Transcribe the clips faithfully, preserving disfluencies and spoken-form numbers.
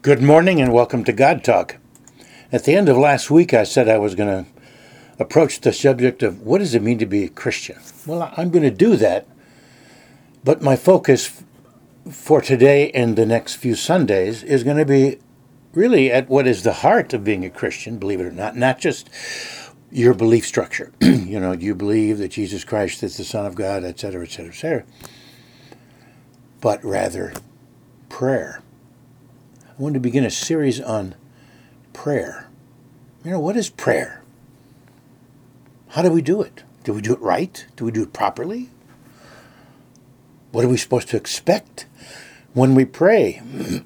Good morning and welcome to God Talk. At the end of last week, I said I was going to approach the subject of what does it mean to be a Christian? Well, I'm going to do that, but my focus for today and the next few Sundays is going to be really at what is the heart of being a Christian, believe it or not, not just your belief structure. You know, you believe that Jesus Christ is the Son of God, et cetera, et cetera, et cetera, but rather prayer. I want to begin a series on prayer. You know, what is prayer? How do we do it? Do we do it right? Do we do it properly? What are we supposed to expect when we pray?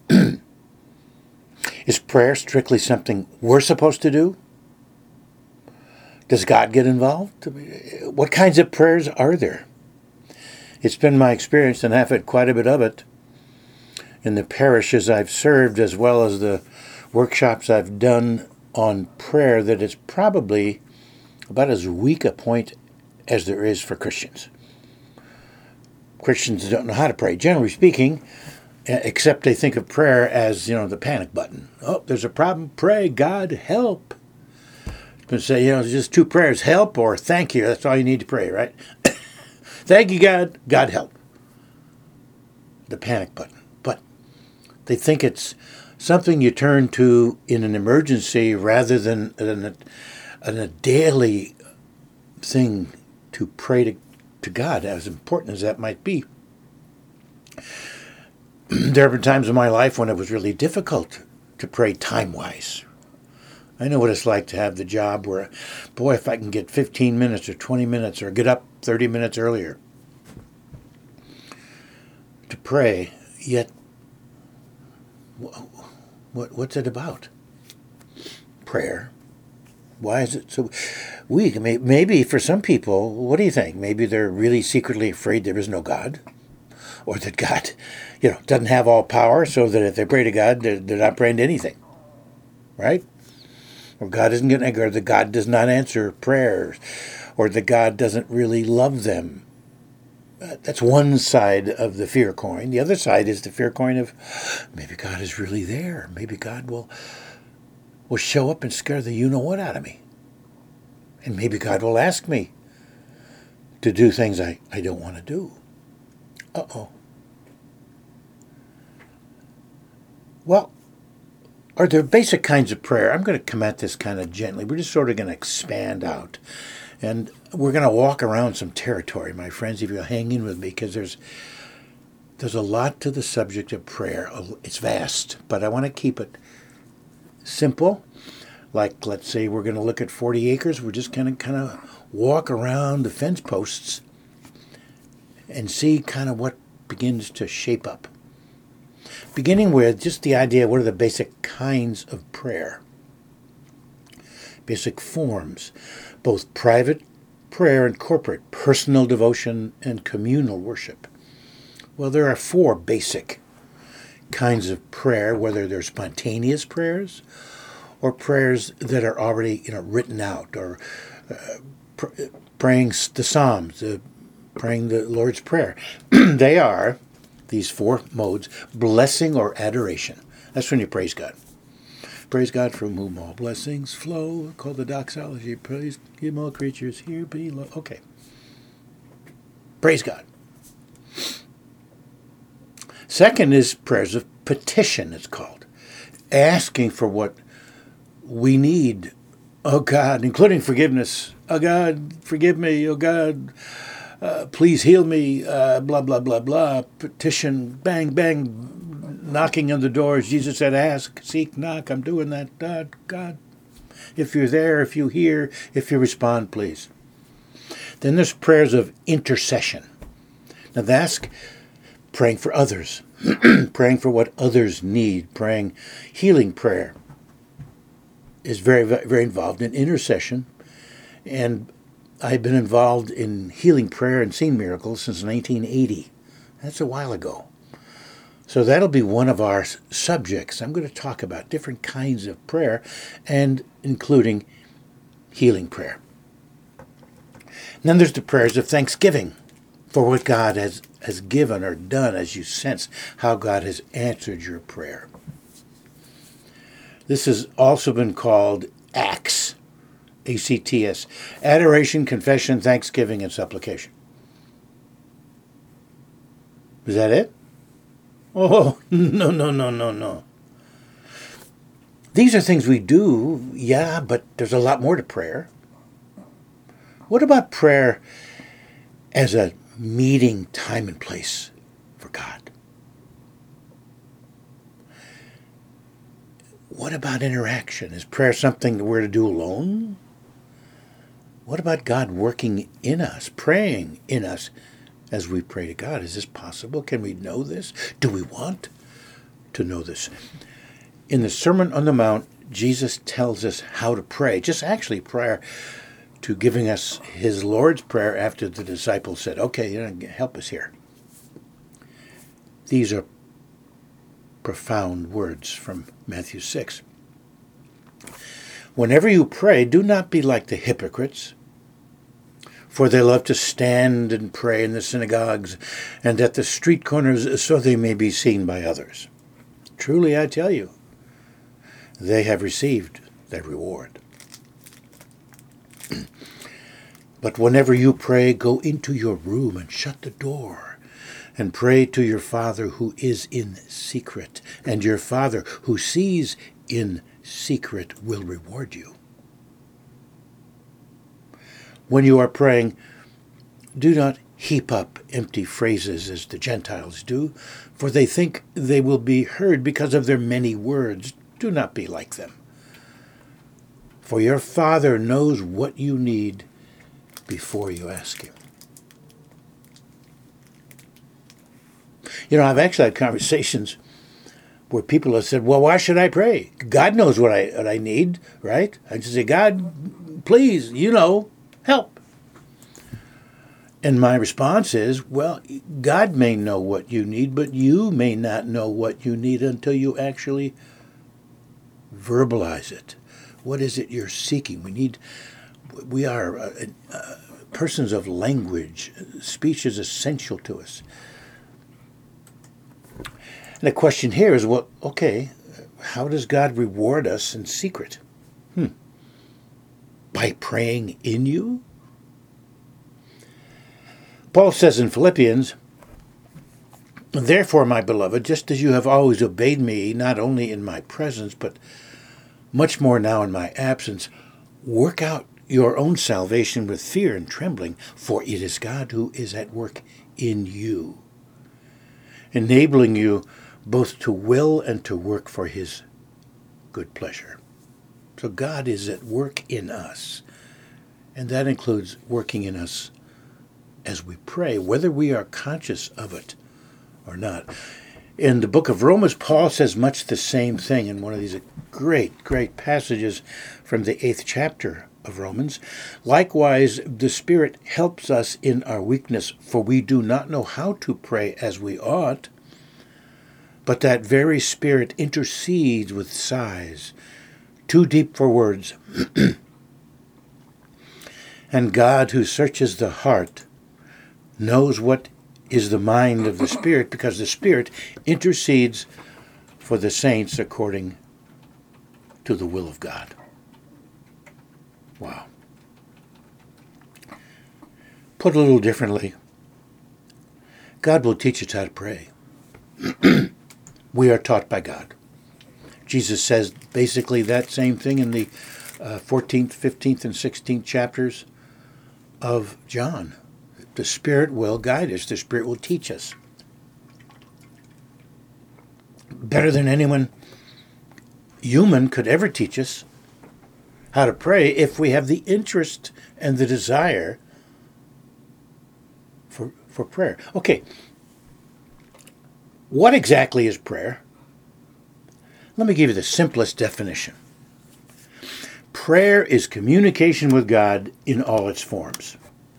Is prayer strictly something we're supposed to do? Does God get involved? What kinds of prayers are there? It's been my experience, and I've had quite a bit of it, in the parishes I've served, as well as the workshops I've done on prayer, that it's probably about as weak a point as there is for Christians. Christians don't know how to pray, generally speaking, except they think of prayer as, you know, the panic button. Oh, there's a problem, pray, God, help. But say, you know, it's just two prayers, help or thank you. That's all you need to pray, right? Thank you, God, God help. The panic button. But they think it's something you turn to in an emergency rather than an, an, a daily thing to pray to, to God, as important as that might be. There have been times in my life when it was really difficult to pray time-wise. I know what it's like to have the job where, boy, if I can get fifteen minutes or twenty minutes or get up thirty minutes earlier to pray, yet what, what's it about? Prayer. Why is it so weak? Maybe for some people, what do you think? Maybe they're really secretly afraid there is no God, or that God, you know, doesn't have all power, so that if they pray to God, they're, they're not praying to anything, right? Or God isn't going to, or that God does not answer prayers, or that God doesn't really love them. Uh, that's one side of the fear coin. The other side is the fear coin of maybe God is really there. Maybe God will will show up and scare the you-know-what out of me. And maybe God will ask me to do things I, I don't want to do. Uh-oh. Well, are there basic kinds of prayer? I'm going to come at this kind of gently. We're just sort of going to expand out. And we're going to walk around some territory, my friends, if you'll hang in with me, because there's there's a lot to the subject of prayer. It's vast, but I want to keep it simple. Like, let's say we're going to look at forty acres. We're just going to kind of walk around the fence posts and see kind of what begins to shape up. Beginning with just the idea, what are the basic kinds of prayer? Basic forms, both private prayer and corporate, personal devotion and communal worship. Well, there are four basic kinds of prayer, whether they're spontaneous prayers or prayers that are already, you know, written out, or uh, pr- praying the Psalms, uh, praying the Lord's Prayer. They are, these four modes, blessing or adoration. That's when you praise God. Praise God from whom all blessings flow, called the doxology. Praise Him, all creatures here below. Okay. Praise God. Second is prayers of petition, it's called. Asking for what we need. Oh God, including forgiveness. Oh God, forgive me. Oh God, uh, please heal me. Uh, blah, blah, blah, blah. Petition, bang, bang. Knocking on the doors. Jesus said, ask, seek, knock. I'm doing that. God, God. If you're there, if you hear, if you respond, please. Then there's prayers of intercession. Now that's praying for others. Praying for what others need. Praying healing prayer is very, very involved in intercession. And I've been involved in healing prayer and seen miracles since nineteen eighty. That's a while ago. So that'll be one of our subjects. I'm going to talk about different kinds of prayer, and including healing prayer. And then there's the prayers of thanksgiving for what God has, has given or done, as you sense how God has answered your prayer. This has also been called ACTS, A C T S, adoration, confession, thanksgiving, and supplication. Is that it? Oh, no, no, no, no, no. These are things we do, yeah, but there's a lot more to prayer. What about prayer as a meeting time and place for God? What about interaction? Is prayer something that we're to do alone? What about God working in us, praying in us as we pray to God? Is this possible? Can we know this? Do we want to know this? In the Sermon on the Mount, Jesus tells us how to pray, just actually prior to giving us his Lord's Prayer after the disciples said, okay, you know, help us here. These are profound words from Matthew six. Whenever you pray, do not be like the hypocrites, for they love to stand and pray in the synagogues and at the street corners so they may be seen by others. Truly I tell you, they have received their reward. But whenever you pray, go into your room and shut the door and pray to your Father who is in secret, and your Father who sees in secret will reward you. When you are praying, do not heap up empty phrases as the Gentiles do, for they think they will be heard because of their many words. Do not be like them. For your Father knows what you need before you ask him. You know, I've actually had conversations where people have said, well, why should I pray? God knows what I what I need, right? I just say, God, please, you know, help. And my response is, well, God may know what you need, but you may not know what you need until you actually verbalize it. What is it you're seeking? We need, we are uh, uh, persons of language. Speech is essential to us. And the question here is, well, okay, how does God reward us in secret? Hmm. By praying in you? Paul says in Philippians, therefore, my beloved, just as you have always obeyed me, not only in my presence, but much more now in my absence, work out your own salvation with fear and trembling, for it is God who is at work in you, enabling you both to will and to work for his good pleasure. So God is at work in us, and that includes working in us as we pray, whether we are conscious of it or not. In the book of Romans, Paul says much the same thing in one of these great, great passages from the eighth chapter of Romans. Likewise, the Spirit helps us in our weakness, for we do not know how to pray as we ought, but that very Spirit intercedes with sighs too deep for words. And God, who searches the heart, knows what is the mind of the Spirit, because the Spirit intercedes for the saints according to the will of God. Wow. Put a little differently, God will teach us how to pray. We are taught by God. Jesus says basically that same thing in the uh, fourteenth, fifteenth, and sixteenth chapters of John. The Spirit will guide us. The Spirit will teach us. Better than anyone human could ever teach us how to pray if we have the interest and the desire for, for prayer. Okay, what exactly is prayer? Let me give you the simplest definition. Prayer is communication with God in all its forms.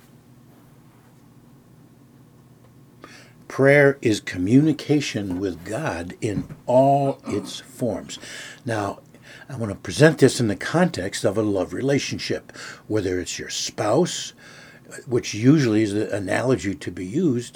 Prayer is communication with God in all its forms. Now, I want to present this in the context of a love relationship, whether it's your spouse, which usually is the analogy to be used.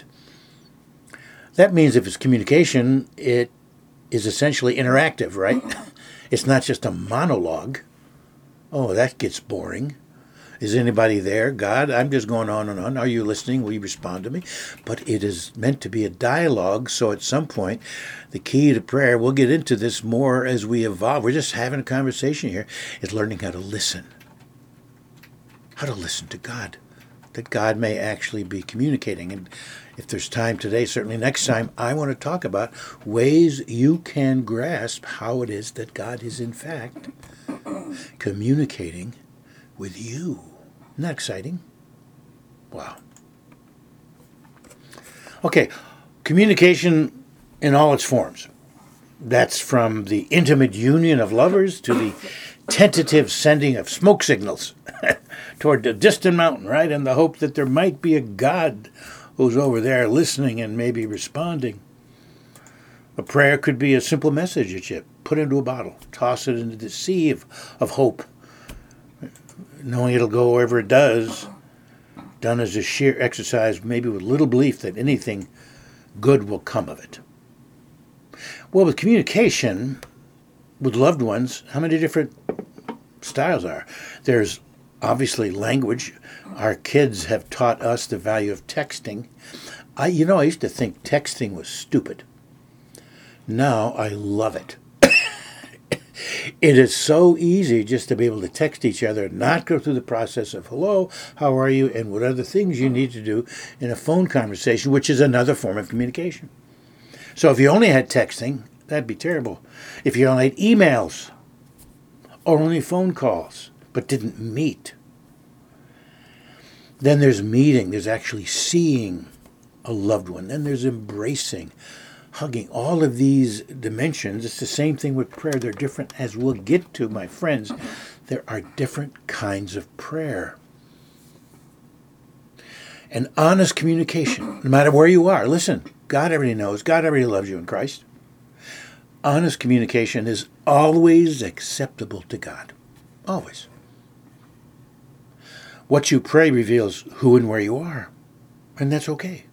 That means if it's communication, it is essentially interactive, right? It's not just a monologue. Oh, that gets boring. Is anybody there? God, I'm just going on and on. Are you listening? Will you respond to me? But it is meant to be a dialogue, so at some point, the key to prayer, we'll get into this more as we evolve. We're just having a conversation here, is learning how to listen. How to listen to God, that God may actually be communicating. And if there's time today, certainly next time, I want to talk about ways you can grasp how it is that God is in fact communicating with you. Isn't that exciting? Wow. Okay, communication in all its forms. That's from the intimate union of lovers to the tentative sending of smoke signals toward a distant mountain, right? In the hope that there might be a God who's over there listening and maybe responding. A prayer could be a simple message that you put into a bottle, toss it into the sea of, of hope, knowing it'll go wherever it does, done as a sheer exercise, maybe with little belief that anything good will come of it. Well, with communication with loved ones, how many different styles are? There's obviously language. Our kids have taught us the value of texting. I, you know, I used to think texting was stupid. Now I love it. It is so easy just to be able to text each other, not go through the process of hello, how are you, and what other things you need to do in a phone conversation, which is another form of communication. So if you only had texting, that'd be terrible. If you only had emails or only phone calls, but didn't meet, then there's meeting, there's actually seeing a loved one, then there's embracing, hugging, all of these dimensions. It's the same thing with prayer. They're different, as we'll get to, my friends. There are different kinds of prayer. And honest communication, no matter where you are. Listen, God already knows. God already loves you in Christ. Honest communication is always acceptable to God. Always. What you pray reveals who and where you are. And that's okay.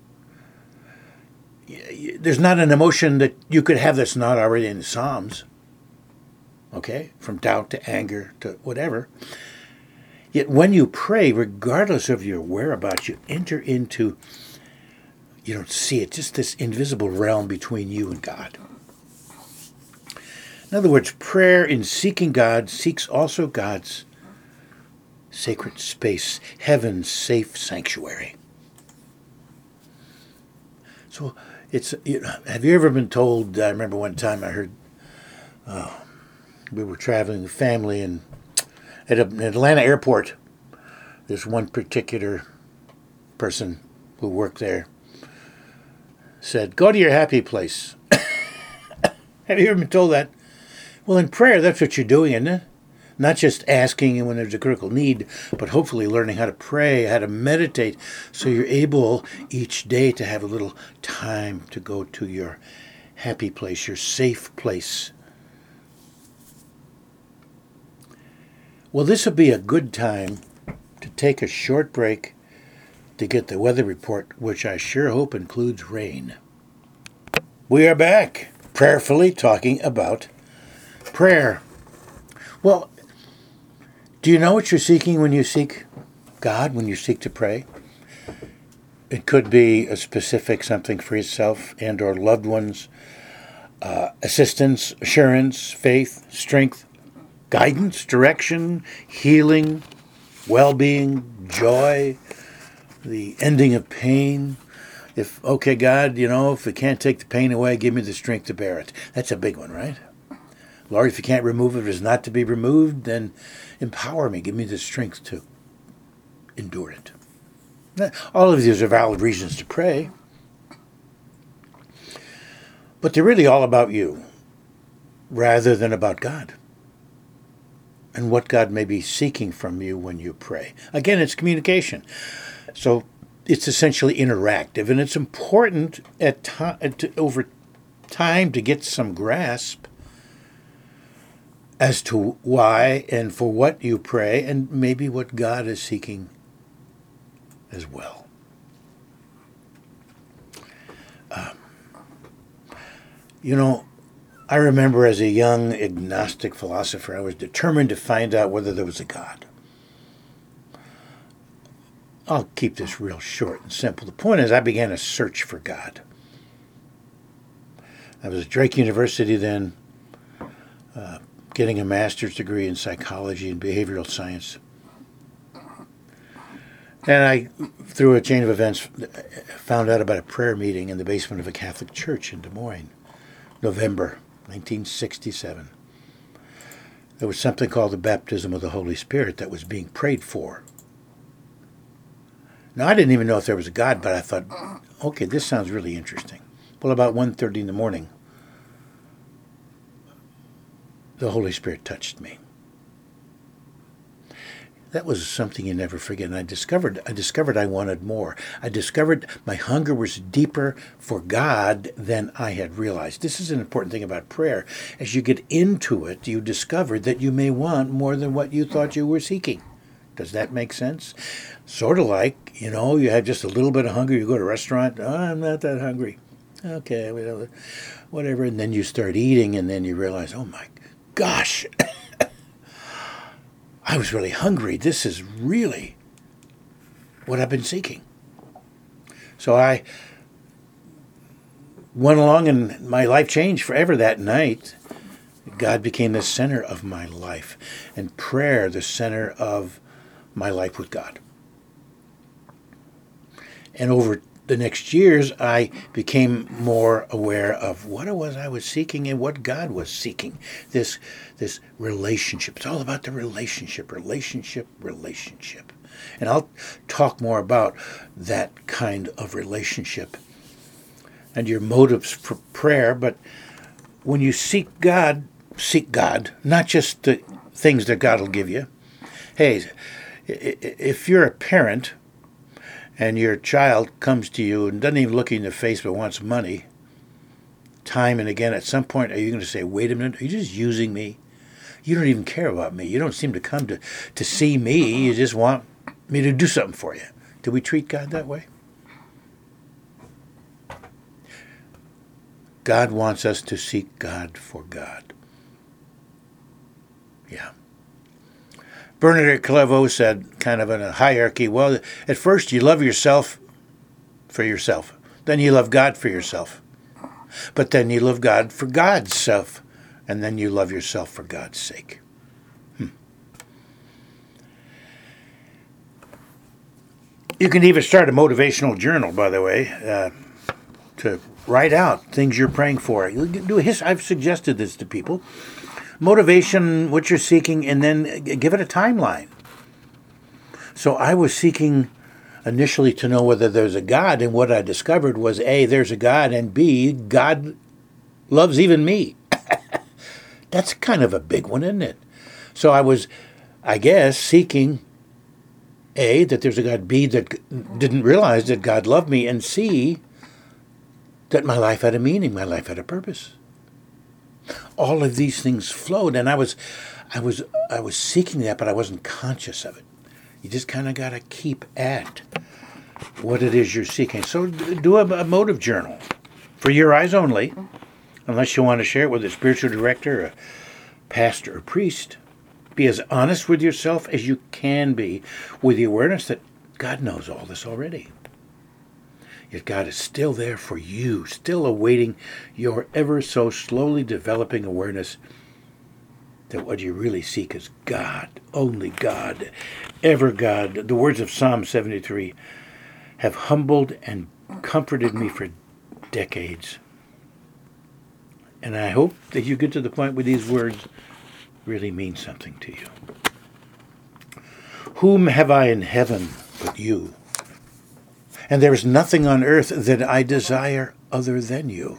There's not an emotion that you could have that's not already in the Psalms. Okay? From doubt to anger to whatever. Yet when you pray, regardless of your whereabouts, you enter into, you don't see it, just this invisible realm between you and God. In other words, prayer in seeking God seeks also God's sacred space, heaven's safe sanctuary. So it's, you know, have you ever been told, I remember one time I heard, uh, we were traveling with family and at an Atlanta airport, there's one particular person who worked there said, go to your happy place. Have you ever been told that? Well, in prayer, that's what you're doing, isn't it? Not just asking when there's a critical need, but hopefully learning how to pray, how to meditate, so you're able each day to have a little time to go to your happy place, your safe place. Well, this would be a good time to take a short break to get the weather report, which I sure hope includes rain. We are back, prayerfully talking about prayer. Well, do you know what you're seeking when you seek God, when you seek to pray? It could be a specific something for yourself and or loved ones, uh, assistance, assurance, faith, strength, guidance, direction, healing, well-being, joy, the ending of pain. If, okay, God, you know, if we can't take the pain away, give me the strength to bear it. That's a big one, right? Lord, if you can't remove it, if it's not to be removed, then empower me. Give me the strength to endure it. All of these are valid reasons to pray. But they're really all about you, rather than about God. And what God may be seeking from you when you pray. Again, it's communication. So it's essentially interactive. And it's important at to, over time to get some grasp as to why and for what you pray, and maybe what God is seeking as well. Um, you know, I remember as a young agnostic philosopher, I was determined to find out whether there was a God. I'll keep this real short and simple. The point is, I began a search for God. I was at Drake University then, uh, getting a master's degree in psychology and behavioral science. And I, through a chain of events, found out about a prayer meeting in the basement of a Catholic church in Des Moines, November nineteen sixty-seven. There was something called the baptism of the Holy Spirit that was being prayed for. Now, I didn't even know if there was a God, but I thought, okay, this sounds really interesting. Well, about one thirty in the morning, the Holy Spirit touched me. That was something you never forget. And I discovered, I discovered I wanted more. I discovered my hunger was deeper for God than I had realized. This is an important thing about prayer. As you get into it, you discover that you may want more than what you thought you were seeking. Does that make sense? Sort of like, you know, you have just a little bit of hunger. You go to a restaurant. Oh, I'm not that hungry. Okay, whatever. And then you start eating, and then you realize, oh my gosh, I was really hungry. This is really what I've been seeking. So I went along, and my life changed forever that night. God became the center of my life, and prayer the center of my life with God. And over the next years, I became more aware of what it was I was seeking and what God was seeking. This, this relationship. It's all about the relationship, relationship, relationship. And I'll talk more about that kind of relationship and your motives for prayer. But when you seek God, seek God, not just the things that God will give you. Hey, if you're a parent and your child comes to you and doesn't even look you in the face but wants money, time and again, at some point, are you going to say, wait a minute, are you just using me? You don't even care about me. You don't seem to come to, to see me. You just want me to do something for you. Do we treat God that way? God wants us to seek God for God. Yeah. Bernadette Clairvaux said, kind of in a hierarchy, well, at first you love yourself for yourself. Then you love God for yourself. But then you love God for God's self. And then you love yourself for God's sake. Hmm. You can even start a motivational journal, by the way, uh, to write out things you're praying for. You do a his- I've suggested this to people. Motivation, what you're seeking, and then give it a timeline. So I was seeking initially to know whether there's a God, and what I discovered was A, there's a God, and B, God loves even me. That's kind of a big one, isn't it? So I was, I guess, seeking A, that there's a God, B, that didn't realize that God loved me, and C, that my life had a meaning, my life had a purpose. All of these things flowed, and I was, I was, I was seeking that, but I wasn't conscious of it. You just kind of got to keep at what it is you're seeking. So do a, a motive journal for your eyes only, unless you want to share it with a spiritual director, a pastor, or priest. Be as honest with yourself as you can be, with the awareness that God knows all this already. Yet God is still there for you, still awaiting your ever so slowly developing awareness that what you really seek is God, only God, ever God. The words of Psalm seventy-three have humbled and comforted me for decades. And I hope that you get to the point where these words really mean something to you. Whom have I in heaven but you? And there is nothing on earth that I desire other than you.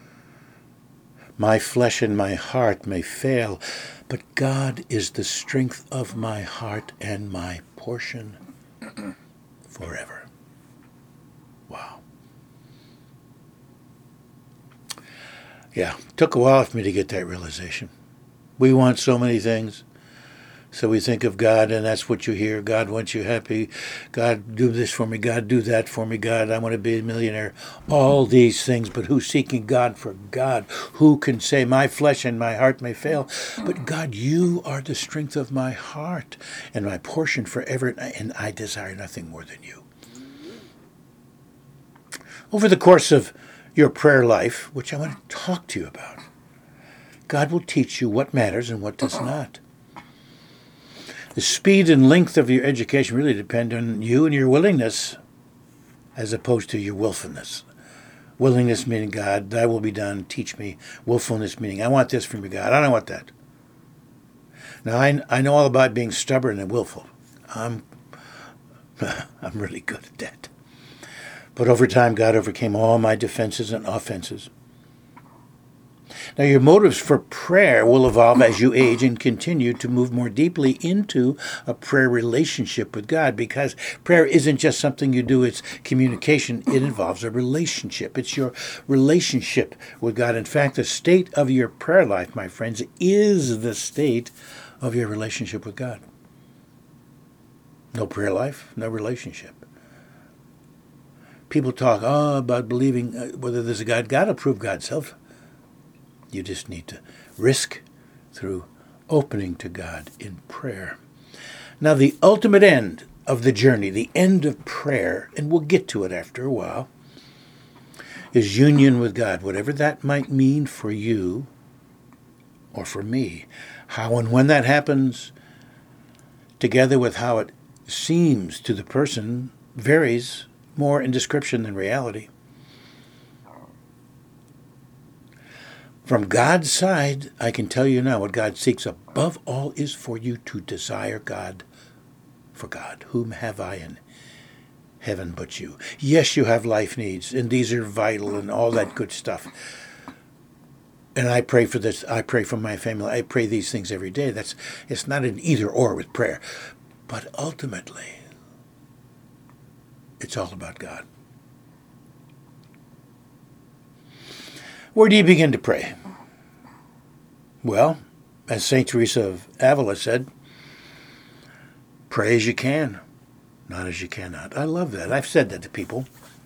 My flesh and my heart may fail, but God is the strength of my heart and my portion forever. Wow. Yeah, took a while for me to get that realization. We want so many things. So we think of God, and that's what you hear. God wants you happy. God, do this for me. God, do that for me. God, I want to be a millionaire. All these things, but who's seeking God for God? Who can say, my flesh and my heart may fail, but God, you are the strength of my heart and my portion forever, and I desire nothing more than you. Over the course of your prayer life, which I want to talk to you about, God will teach you what matters and what does not. The speed and length of your education really depend on you and your willingness as opposed to your willfulness. Willingness meaning, God, thy will be done, teach me. Willfulness meaning, I want this from you, God. I don't want that. Now, I, I know all about being stubborn and willful. I'm, I'm really good at that. But over time, God overcame all my defenses and offenses. Now, your motives for prayer will evolve as you age and continue to move more deeply into a prayer relationship with God, because prayer isn't just something you do, it's communication. It involves a relationship. It's your relationship with God. In fact, the state of your prayer life, my friends, is the state of your relationship with God. No prayer life, no relationship. People talk oh, about believing whether there's a God. God will prove God's self. You just need to risk through opening to God in prayer. Now, the ultimate end of the journey, the end of prayer, and we'll get to it after a while, is union with God, whatever that might mean for you or for me. How and when that happens, together with how it seems to the person, varies more in description than reality. From God's side, I can tell you now what God seeks above all is for you to desire God for God. Whom have I in heaven but you? Yes, you have life needs, and these are vital and all that good stuff. And I pray for this. I pray for my family. I pray these things every day. That's it's not an either or with prayer. But ultimately, it's all about God. Where do you begin to pray? Well, as Saint Teresa of Avila said, pray as you can, not as you cannot. I love that. I've said that to people.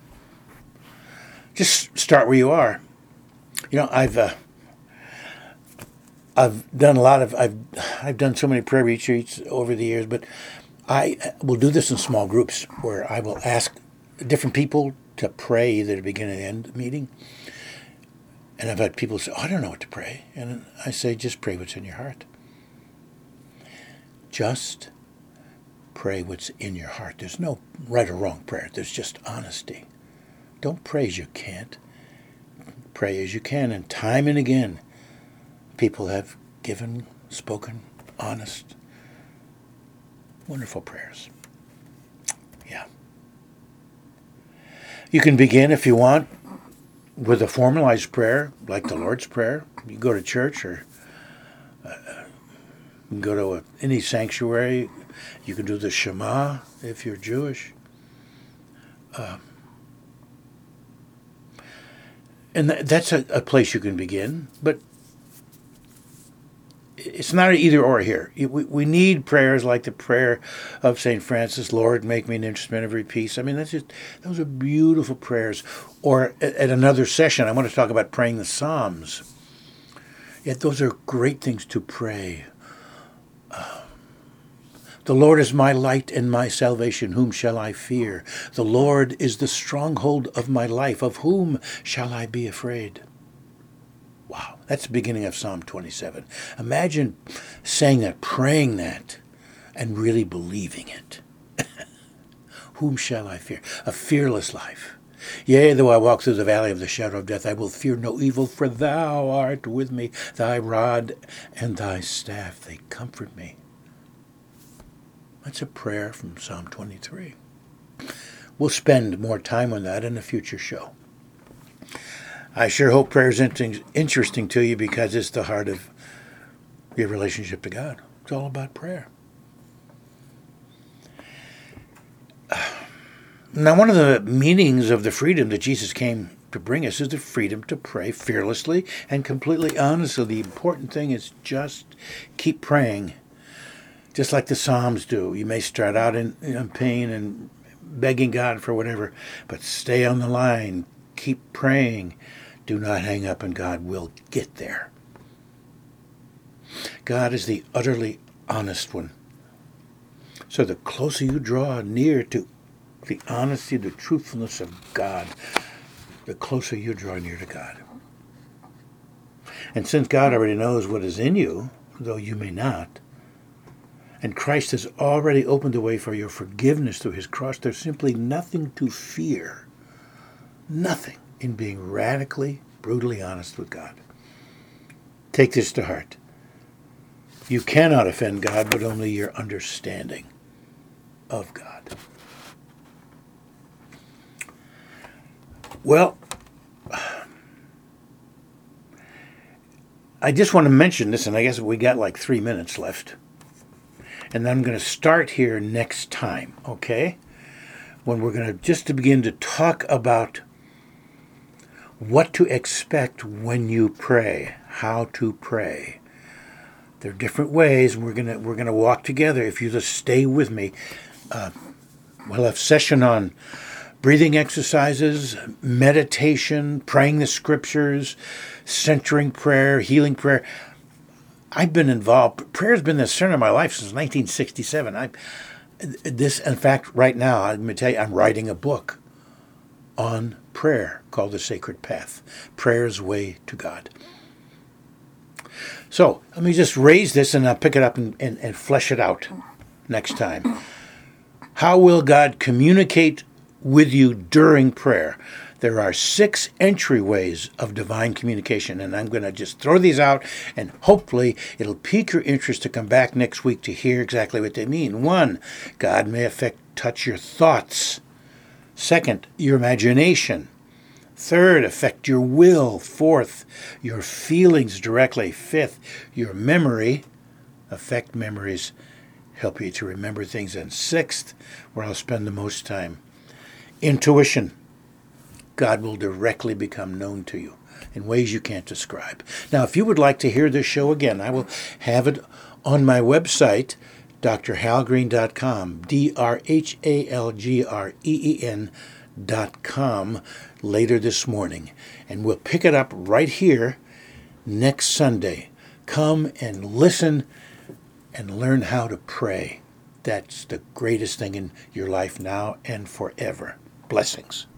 Just start where you are. You know, I've uh, I've done a lot of I've I've done so many prayer retreats over the years, but I will do this in small groups where I will ask different people to pray either to begin and end the meeting. And I've had people say, oh, I don't know what to pray. And I say, just pray what's in your heart. Just pray what's in your heart. There's no right or wrong prayer. There's just honesty. Don't pray as you can't. Pray as you can. And time and again, people have given, spoken, honest, wonderful prayers. Yeah. You can begin, if you want, with a formalized prayer, like the Lord's Prayer. You go to church or uh, you can go to a, any sanctuary. You can do the Shema if you're Jewish. Uh, and th- that's a, a place you can begin. But it's not an either or here. We, we need prayers like the prayer of Saint Francis, Lord, make me an instrument of your peace. I mean, that's just, those are beautiful prayers. Or at, at another session, I want to talk about praying the Psalms. Yet those are great things to pray. Uh, the Lord is my light and my salvation. Whom shall I fear? The Lord is the stronghold of my life. Of whom shall I be afraid? Wow, that's the beginning of Psalm twenty-seven. Imagine saying that, praying that, and really believing it. Whom shall I fear? A fearless life. Yea, though I walk through the valley of the shadow of death, I will fear no evil, for thou art with me. Thy rod and thy staff, they comfort me. That's a prayer from Psalm twenty-three. We'll spend more time on that in a future show. I sure hope prayer is interesting to you because it's the heart of your relationship to God. It's all about prayer. Now, one of the meanings of the freedom that Jesus came to bring us is the freedom to pray fearlessly and completely honestly. The important thing is just keep praying. just like the Psalms do. You may start out in, in pain and begging God for whatever, but stay on the line. Keep praying. Do not hang up, and God will get there. God is the utterly honest one. So the closer you draw near to the honesty, the truthfulness of God, the closer you draw near to God. And since God already knows what is in you, though you may not, and Christ has already opened the way for your forgiveness through his cross, there's simply nothing to fear. Nothing in being radically, brutally honest with God. Take this to heart. You cannot offend God, but only your understanding of God. Well, I just want to mention this, and I guess we got like three minutes left. And then I'm going to start here next time, okay? When we're going to just to begin to talk about what to expect when you pray, how to pray. There are different ways, and we're gonna we're gonna walk together. If you just stay with me, uh, we'll have session on breathing exercises, meditation, praying the scriptures, centering prayer, healing prayer. I've been involved. Prayer's been the center of my life since nineteen sixty-seven. I this, in fact, right now, I'm gonna tell you, I'm writing a book on prayer called The Sacred Path, Prayer's Way to God. So let me just raise this and I'll pick it up and, and, and flesh it out next time. How will God communicate with you during prayer? There are six entryways of divine communication, and I'm going to just throw these out, and hopefully it'll pique your interest to come back next week to hear exactly what they mean. One, God may affect, touch your thoughts. Second, your imagination. Third, affect your will. Fourth, your feelings directly. Fifth, your memory. Affect memories, help you to remember things. And sixth, where I'll spend the most time, intuition. God will directly become known to you in ways you can't describe. Now, if you would like to hear this show again, I will have it on my website, d r halgreen dot com, D R H A L G R E E N dot com, later this morning. And we'll pick it up right here next Sunday. Come and listen and learn how to pray. That's the greatest thing in your life now and forever. Blessings.